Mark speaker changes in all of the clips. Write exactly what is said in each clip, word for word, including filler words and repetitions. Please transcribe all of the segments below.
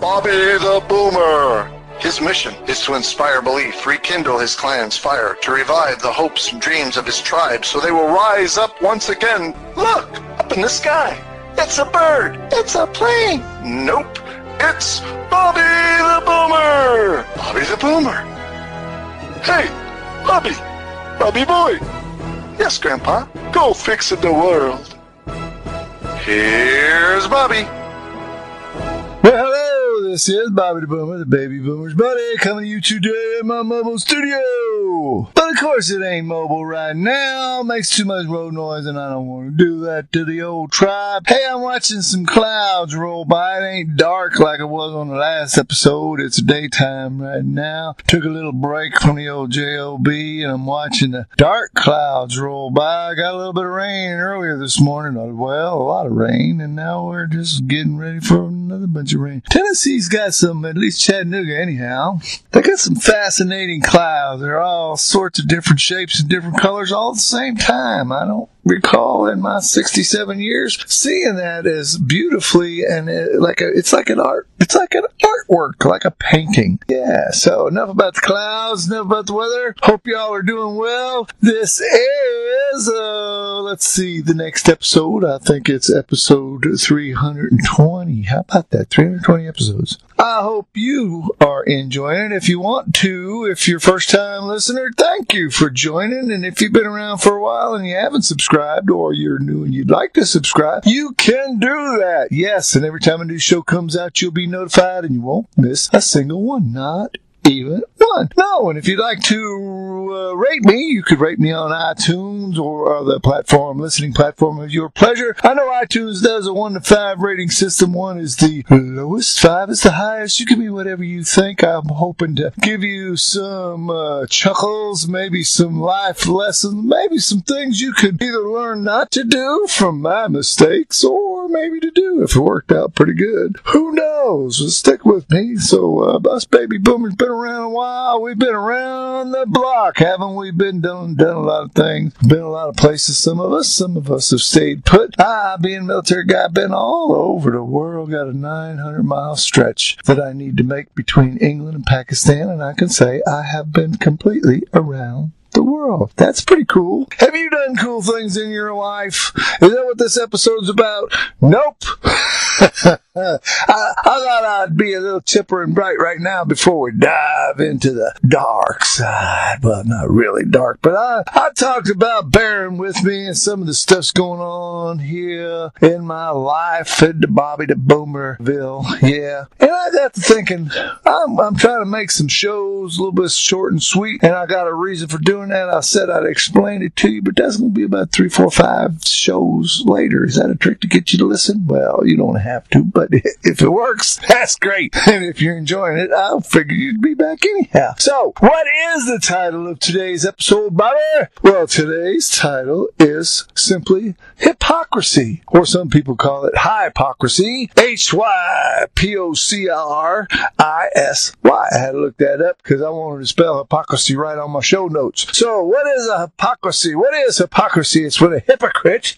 Speaker 1: Bobby the Boomer. His mission is to inspire belief, rekindle his clan's fire, to revive the hopes and dreams of his tribe so they will rise up once again. Look, up in the sky. It's a bird. It's a plane. Nope. It's Bobby the Boomer. Bobby the Boomer. Hey, Bobby. Bobby boy. Yes, Grandpa. Go fix the world. Here's Bobby.
Speaker 2: Well, hello, this is Bobby the Boomer, the baby boomer's buddy, coming to you today in my mobile studio. But of course it ain't mobile right now, makes too much road noise and I don't want to do that to the old tribe. Hey, I'm watching some clouds roll by. It ain't dark like it was on the last episode. It's daytime right now. Took a little break from the old job and I'm watching the dark clouds roll by. Got a little bit of rain earlier this morning. Well, a lot of rain, and now we're just getting ready for another bunch of rain. Tennessee's got some, at least Chattanooga anyhow, they got some fascinating clouds. They're all sorts of different shapes and different colors all at the same time. I don't recall in my sixty-seven years seeing that as beautifully, and it, like a, it's like an art, it's like an artwork, like a painting. Yeah, so enough about the clouds, enough about the weather. Hope y'all are doing well. This is, uh, let's see, the next episode. I think it's episode three hundred twenty. How about that? three hundred twenty episodes. I hope you are enjoying it. If you want to, if you're a first-time listener, thank you for joining. And if you've been around for a while and you haven't subscribed, or you're new and you'd like to subscribe, you can do that. Yes, and every time a new show comes out, you'll be notified and you won't miss a single one. Not even one. No, and if you'd like to uh, rate me, you could rate me on iTunes or uh, the platform, listening platform of your pleasure. I know iTunes does a one to five rating system. One is the lowest, five is the highest. You can be whatever you think. I'm hoping to give you some uh, chuckles, maybe some life lessons, maybe some things you could either learn not to do from my mistakes, or maybe to do if it worked out pretty good. Who knows? So stick with me. So, uh, us baby boomers been around a while. We've been around the block, haven't we? Been done, done a lot of things. Been a lot of places. Some of us, some of us have stayed put. I, being a military guy, been all over the world. Got a nine hundred mile stretch that I need to make between England and Pakistan, and I can say I have been completely around the world. That's pretty cool. Have you done cool things in your life? Is that what this episode's about? Nope. I, I thought I'd be a little chipper and bright right now before we dive into the dark side. Well, not really dark, but I, I talked about bearing with me and some of the stuff's going on here in my life at the Bobby the Boomerville. Yeah. And I got to thinking, I'm, I'm trying to make some shows a little bit short and sweet, and I got a reason for doing that. I said I'd explain it to you, but that's going to be about three, four, five shows later. Is that a trick to get you to listen? Well, you don't have to, but if it works, that's great. And if you're enjoying it, I'll figure you'd be back anyhow. So, what is the title of today's episode, Bobby? Well, today's title is simply hypocrisy, or some people call it hypocrisy. H Y P O C R I S Y. I had to look that up because I wanted to spell hypocrisy right on my show notes. So, what is a hypocrisy? What is hypocrisy? It's when a hypocrite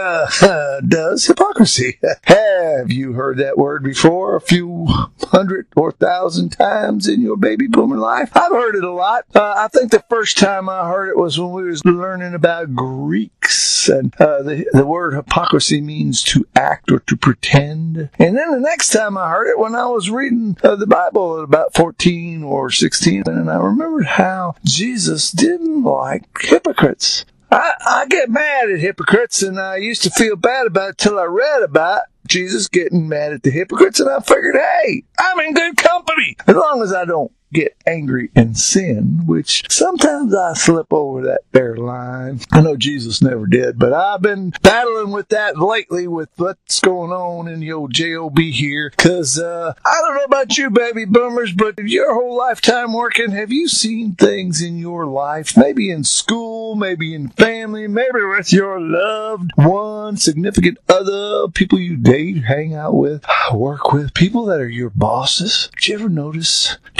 Speaker 2: uh, does hypocrisy. Have you heard that word before? A few hundred or thousand times in your baby boomer life? I've heard it a lot. Uh, I think the first time I heard it was when we was learning about Greeks. And uh, the, the word hypocrisy means to act or to pretend. And then the next time I heard it when I was reading uh, the Bible at about fourteen or sixteen. And I remembered how Jesus didn't like hypocrites. I, I get mad at hypocrites, and I used to feel bad about it till I read about Jesus getting mad at the hypocrites, and I figured, hey, I'm in good company. As long as I don't get angry and sin, which sometimes I slip over that there line. I know Jesus never did, but I've been battling with that lately with what's going on in the old job here, because uh, I don't know about you baby boomers, but your whole lifetime working, have you seen things in your life, maybe in school, maybe in family, maybe with your loved one, significant other, people you date, hang out with, work with, people that are your bosses? Did you ever notice there's a lot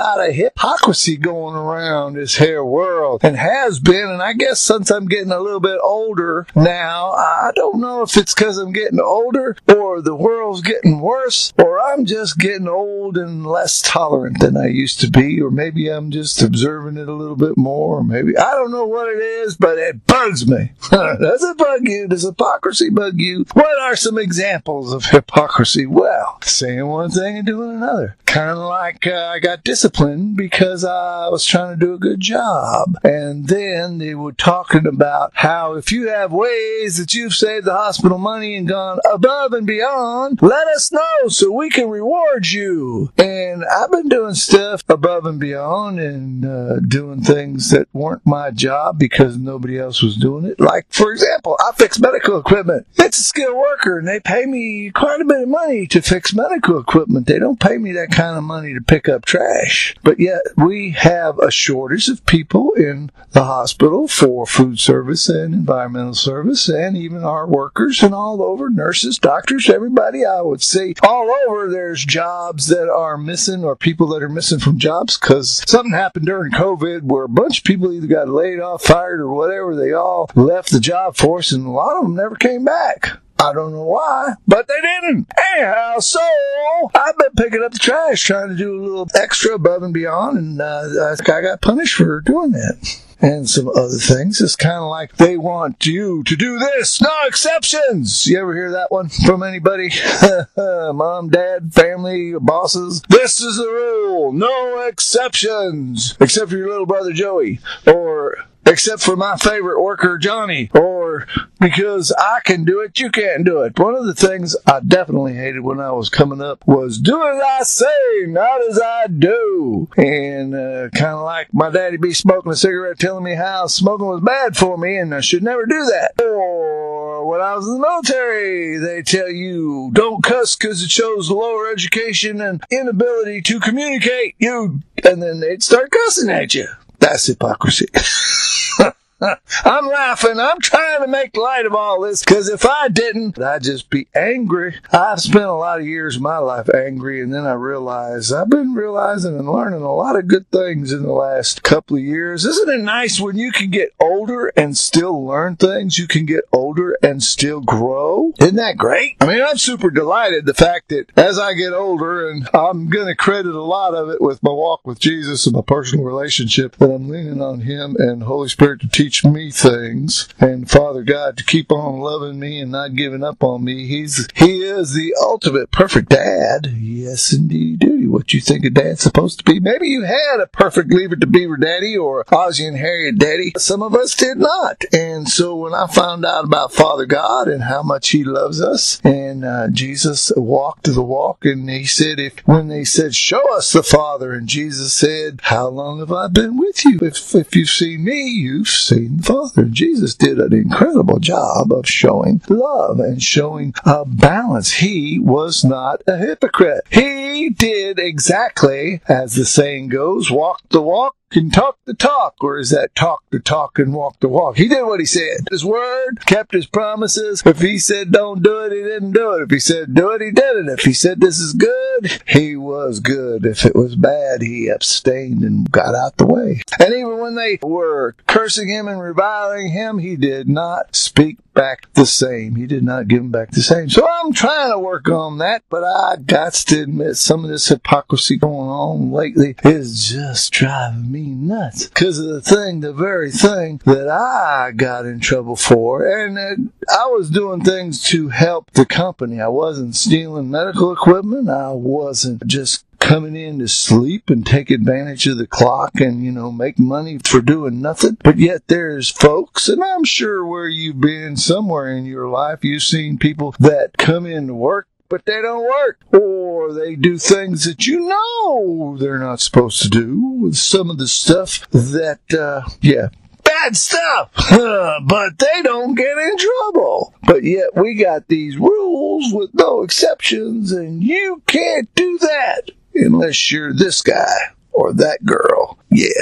Speaker 2: lot of hypocrisy going around this here world, and has been, and I guess since I'm getting a little bit older now, I don't know if it's because I'm getting older, or the world's getting worse, or I'm just getting old and less tolerant than I used to be, or maybe I'm just observing it a little bit more, or maybe, I don't know what it is, but it bugs me. Does it bug you? Does hypocrisy bug you? What are some examples of hypocrisy? Well, saying one thing and doing another. Kind of like uh, I got disciplined because I was trying to do a good job. And then they were talking about how if you have ways that you've saved the hospital money and gone above and beyond, let us know so we can reward you. And I've been doing stuff above and beyond and uh, doing things that weren't my job because nobody else was doing it. Like, for example, I fix medical equipment. It's a skilled worker, and they pay me quite a bit of money to fix medical equipment. They don't pay me that kind of money to pick up trash. But yet, we have a shortage of people in the hospital for food service and environmental service, and even our workers and all over, nurses, doctors, everybody. I would say all over there's jobs that are missing, or people that are missing from jobs, because something happened during COVID where a bunch of people either got laid off, fired, or whatever. They all left the job force, and a lot of them never came back. I don't know why, but they didn't. Anyhow, so I've been picking up the trash, trying to do a little extra above and beyond, and uh, I think I got punished for doing that. And some other things. It's kind of like they want you to do this. No exceptions. You ever hear that one from anybody? Mom, dad, family, bosses. This is the rule. No exceptions. Except for your little brother Joey. Or except for my favorite worker Johnny. Or because I can do it, you can't do it. One of the things I definitely hated when I was coming up was do as I say, not as I do. And uh, kind of like my daddy be smoking a cigarette telling me how smoking was bad for me and I should never do that. Or when I was in the military, they tell you don't cuss because it shows lower education and inability to communicate. You, and then they'd start cussing at you. That's hypocrisy. I'm laughing. I'm trying to make light of all this, because if I didn't, I'd just be angry. I've spent a lot of years of my life angry, and then I realized I've been realizing and learning a lot of good things in the last couple of years. Isn't it nice when you can get older and still learn things? You can get older and still grow. Isn't that great? I mean, I'm super delighted the fact that as I get older, and I'm going to credit a lot of it with my walk with Jesus and my personal relationship, that I'm leaning on Him and Holy Spirit to teach me things, and Father God to keep on loving me and not giving up on me. He's He is the ultimate perfect dad. Yes, indeed, dude. What you think a dad's supposed to be? Maybe you had a perfect Leave It to Beaver daddy or Ozzie and Harriet daddy. Some of us did not. And so when I found out about Father God and how much He loves us, and uh, Jesus walked the walk, and He said, if when they said, show us the Father, and Jesus said, how long have I been with you? If, if you've seen me, you've seen the Father. Jesus did an incredible job of showing love and showing a balance. He was not a hypocrite. He did exactly, as the saying goes, walk the walk and talk the talk. Or is that talk the talk and walk the walk? He did what He said. His word, kept His promises. If He said don't do it, He didn't do it. If He said do it, He did it. If He said this is good, He was good. If it was bad, He abstained and got out the way. And even when they were cursing Him and reviling Him, He did not speak back the same. He did not give them back the same. So I'm trying to work on that, but I got to admit some of this hypocrisy going on lately is just driving me nuts. Because of the thing, the very thing that I got in trouble for, and uh, I was doing things to help the company. I wasn't stealing medical equipment. I wasn't just coming in to sleep and take advantage of the clock and, you know, make money for doing nothing. But yet there's folks, and I'm sure where you've been somewhere in your life, you've seen people that come in to work, but they don't work. Or they do things that you know they're not supposed to do with some of the stuff that, uh, yeah, bad stuff, but they don't get in trouble. But yet we got these rules with no exceptions, and you can't do that unless you're this guy or that girl. Yeah. All right.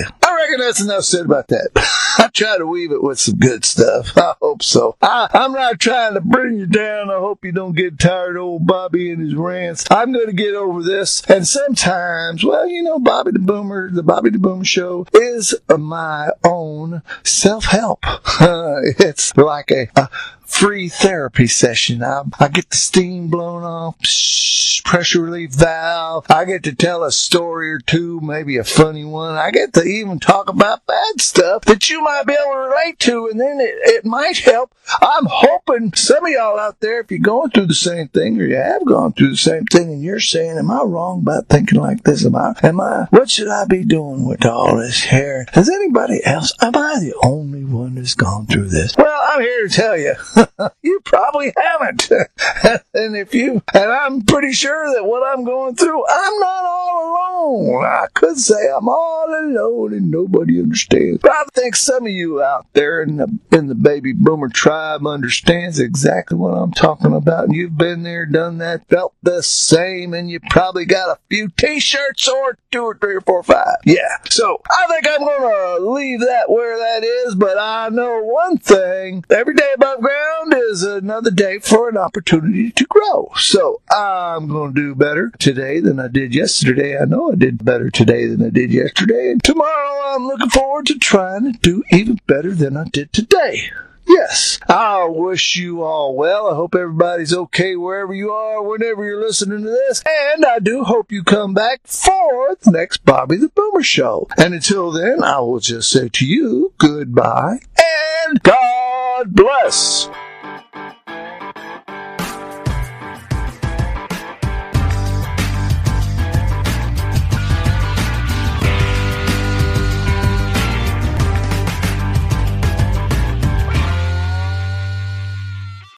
Speaker 2: reckon that's enough said about that. I try to weave it with some good stuff. I hope so. I, I'm not trying to bring you down. I hope you don't get tired of old Bobby and his rants. I'm going to get over this. And sometimes, well, you know, Bobby the Boomer, the Bobby the Boomer Show is my own self-help. Uh, it's like a, a free therapy session. I, I get the steam blown off, psh, pressure relief valve. I get to tell a story or two, maybe a funny one. I get to even talk about bad stuff that you might be able to relate to, and then it, it might help. I'm hoping some of y'all out there, if you're going through the same thing, or you have gone through the same thing, and you're saying, am I wrong about thinking like this? Am I, am I, what should I be doing with all this hair? Has anybody else, am I the only one that's gone through this? Well, I'm here to tell you, you probably haven't. And if you, and I'm pretty sure that what I'm going through, I'm not all alone. I could say I'm all alone and nobody understands. But I think some of you out there in the, in the baby boomer tribe understands exactly what I'm talking about. And you've been there, done that, felt the same, and you probably got a few t-shirts or two or three or four or five. Yeah. So I think I'm going to leave that where that is, but I know one thing. Every day above ground is another day for an opportunity to grow. So I'm going to do better today than I did yesterday. I know I did better today than I did yesterday. And tomorrow I'm looking forward to trying to do even better than I did today. Yes, I wish you all well. I hope everybody's okay wherever you are, whenever you're listening to this. And I do hope you come back for the next Bobby the Boomer Show. And until then, I will just say to you, goodbye and God bless.